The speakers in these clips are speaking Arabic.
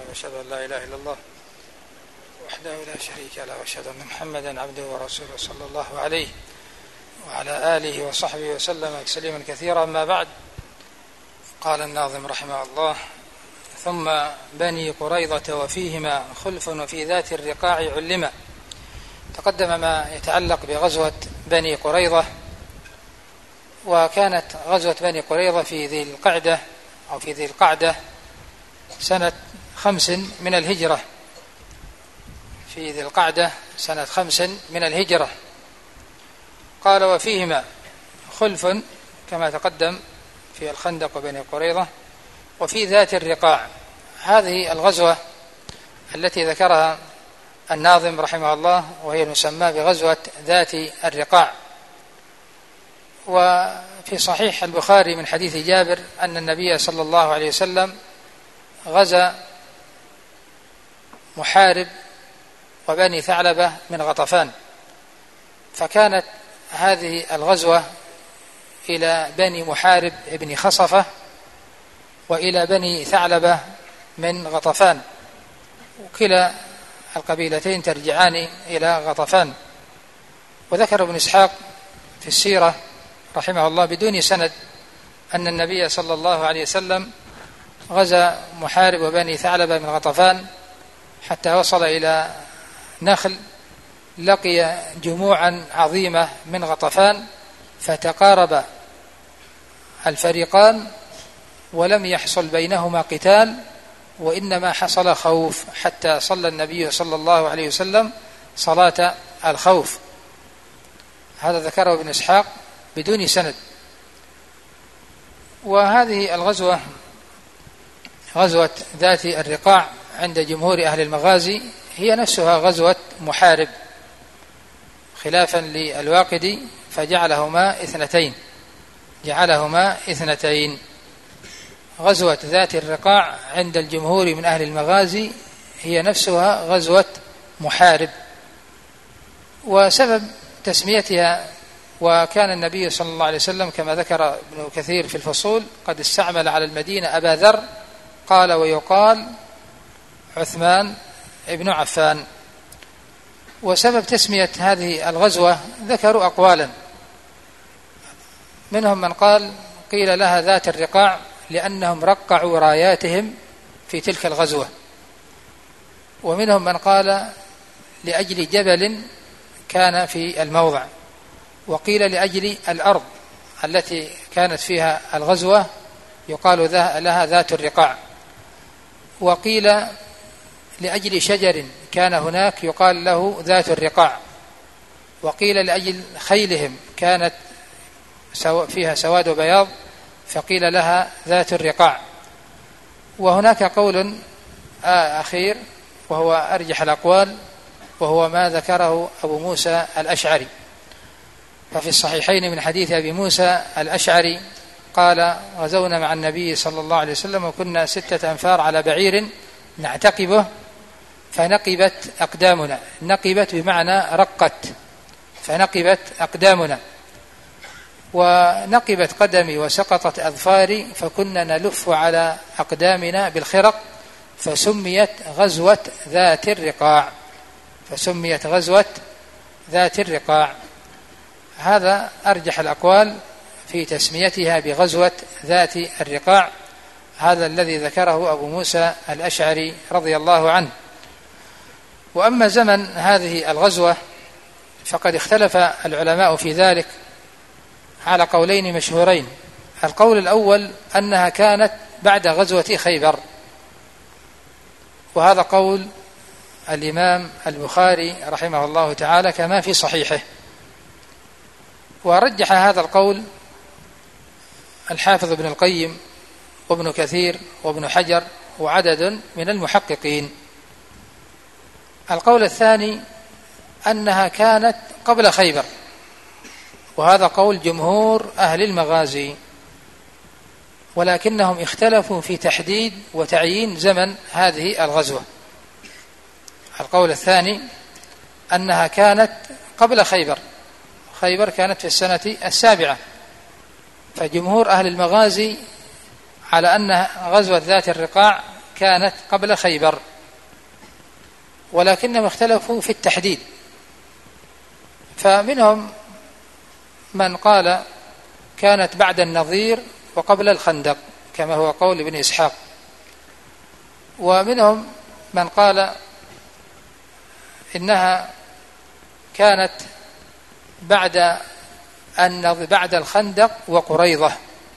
وأشهد أن لا إله إلا الله وحده لا شريك له وأشهد أن محمدا عبده ورسوله صلى الله عليه وعلى آله وصحبه وسلم تسليما كثيرا. أما بعد، قال الناظم رحمه الله: ثم بني قريظة وفيهما خلف وفي ذات الرقاع علما. تقدم ما يتعلق بغزوة بني قريظة، وكانت غزوة بني قريظة في ذي القعدة أو في ذي القعدة سنة 5 من الهجرة، في ذي القعدة سنة 5 من الهجرة. قال: وفيهما خلف، كما تقدم في الخندق وبني قريظة، وفي ذات الرقاع. هذه الغزوة التي ذكرها الناظم رحمه الله وهي المسمى بغزوة ذات الرقاع. وفي صحيح البخاري من حديث جابر أن النبي صلى الله عليه وسلم غزا محارب وبني ثعلبة من غطفان، فكانت هذه الغزوة إلى بني محارب ابن خصفة وإلى بني ثعلبة من غطفان، وكلا القبيلتين ترجعان إلى غطفان. وذكر ابن إسحاق في السيرة رحمه الله بدون سند أن النبي صلى الله عليه وسلم غزا محارب وبني ثعلبة من غطفان حتى وصل إلى نخل، لقي جموعا عظيمة من غطفان، فتقارب الفريقان ولم يحصل بينهما قتال، وإنما حصل خوف، حتى صلى النبي صلى الله عليه وسلم صلاة الخوف. هذا ذكره ابن إسحاق بدون سند. وهذه الغزوة غزوة ذات الرقاع عند جمهور أهل المغازي هي نفسها غزوة محارب، خلافا للواقدي فجعلهما اثنتين. غزوة ذات الرقاع عند الجمهور من أهل المغازي هي نفسها غزوة محارب. وسبب تسميتها، وكان النبي صلى الله عليه وسلم كما ذكر ابن كثير في الفصول قد استعمل على المدينة أبا ذر، قال ويقال عثمان ابن عفان. وسبب تسمية هذه الغزوة ذكروا أقوالا، منهم من قيل لها ذات الرقاع لأنهم رقعوا راياتهم في تلك الغزوة، ومنهم من قال لأجل جبل كان في الموضع، وقيل لأجل الأرض التي كانت فيها الغزوة يقال لها ذات الرقاع، وقيل لأجل شجر كان هناك يقال له ذات الرقاع، وقيل لأجل خيلهم كانت فيها سواد وبياض فقيل لها ذات الرقاع. وهناك قول أخير وهو أرجح الأقوال، وهو ما ذكره أبو موسى الأشعري. ففي الصحيحين من حديث أبي موسى الأشعري قال: غزونا مع النبي صلى الله عليه وسلم وكنا 6 أنفار على بعير نعتقبه فنقبت أقدامنا. نقبت بمعنى رقت، فنقبت أقدامنا، ونقبت قدمي وسقطت أظفاري فكنا نلف على أقدامنا بالخرق فسميت غزوة ذات الرقاع. هذا أرجح الأقوال في تسميتها بغزوة ذات الرقاع، هذا الذي ذكره أبو موسى الأشعري رضي الله عنه. وأما زمن هذه الغزوة فقد اختلف العلماء في ذلك على قولين مشهورين. القول الأول أنها كانت بعد غزوة خيبر، وهذا قول الإمام البخاري رحمه الله تعالى كما في صحيحه. ورجح هذا القول الحافظ ابن القيم وابن كثير وابن حجر وعدد من المحققين. القول الثاني أنها كانت قبل خيبر، وهذا قول جمهور أهل المغازي، ولكنهم اختلفوا في تحديد وتعيين زمن هذه الغزوة. القول الثاني أنها كانت قبل خيبر، خيبر كانت في السنة 7، فجمهور أهل المغازي على أن غزوة ذات الرقاع كانت قبل خيبر، ولكنهم اختلفوا في التحديد. فمنهم من قال كانت بعد النضير وقبل الخندق كما هو قول ابن إسحاق، ومنهم من قال إنها كانت بعد الخندق وقريظة،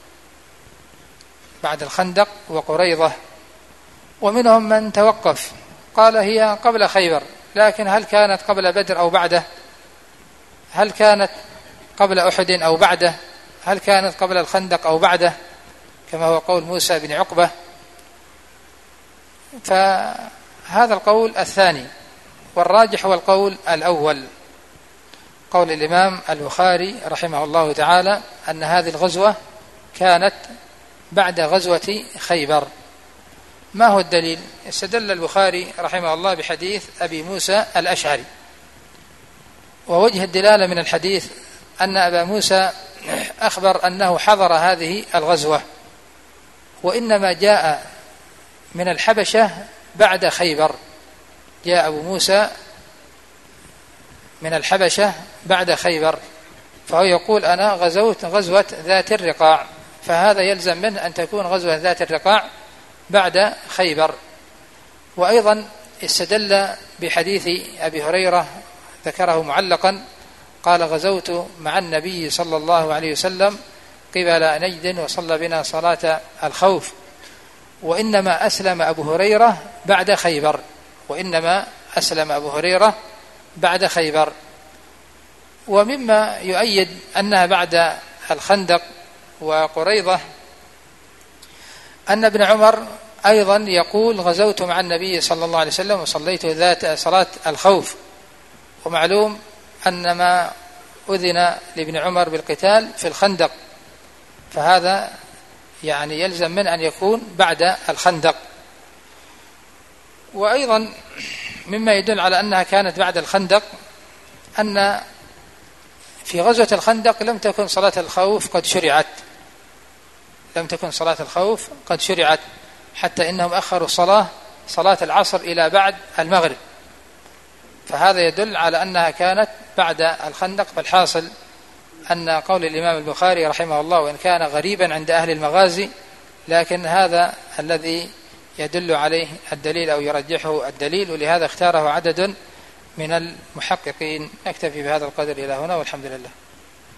بعد الخندق وقريظة. ومنهم من توقف قال هي قبل خيبر، لكن هل كانت قبل بدر أو بعده؟ هل كانت قبل أحد أو بعده؟ هل كانت قبل الخندق أو بعده؟ كما هو قول موسى بن عقبة. فهذا القول الثاني، والراجح هو القول الأول، قول الإمام البخاري رحمه الله تعالى أن هذه الغزوة كانت بعد غزوة خيبر. ما هو الدليل؟ استدل البخاري رحمه الله بحديث أبي موسى الأشعري، ووجه الدلالة من الحديث أن أبا موسى أخبر أنه حضر هذه الغزوة، وإنما جاء من الحبشة بعد خيبر، جاء أبو موسى من الحبشة بعد خيبر، فهو يقول أنا غزوت غزوة ذات الرقاع، فهذا يلزم منه أن تكون غزوة ذات الرقاع بعد خيبر. وأيضا استدل بحديث أبي هريرة ذكره معلقا، قال غزوت مع النبي صلى الله عليه وسلم قبل نجد وصلى بنا صلاة الخوف، وإنما أسلم أبو هريرة بعد خيبر، وإنما أسلم أبو هريرة بعد خيبر. ومما يؤيد أنها بعد الخندق وقريظة أن ابن عمر أيضا يقول غزوت مع النبي صلى الله عليه وسلم وصليت ذات صلاة الخوف، ومعلوم أن ما أذن لابن عمر بالقتال في الخندق، فهذا يعني يلزم من أن يكون بعد الخندق. وأيضا مما يدل على أنها كانت بعد الخندق أن في غزوة الخندق لم تكن صلاة الخوف قد شرعت، لم تكن صلاة الخوف قد شرعت، حتى إنهم أخروا صلاة العصر إلى بعد المغرب، فهذا يدل على أنها كانت بعد الخندق. فالحاصل أن قول الإمام البخاري رحمه الله وإن كان غريبا عند أهل المغازي، لكن هذا الذي يدل عليه الدليل أو يرجحه الدليل، ولهذا اختاره عدد من المحققين. نكتفي بهذا القدر إلى هنا، والحمد لله.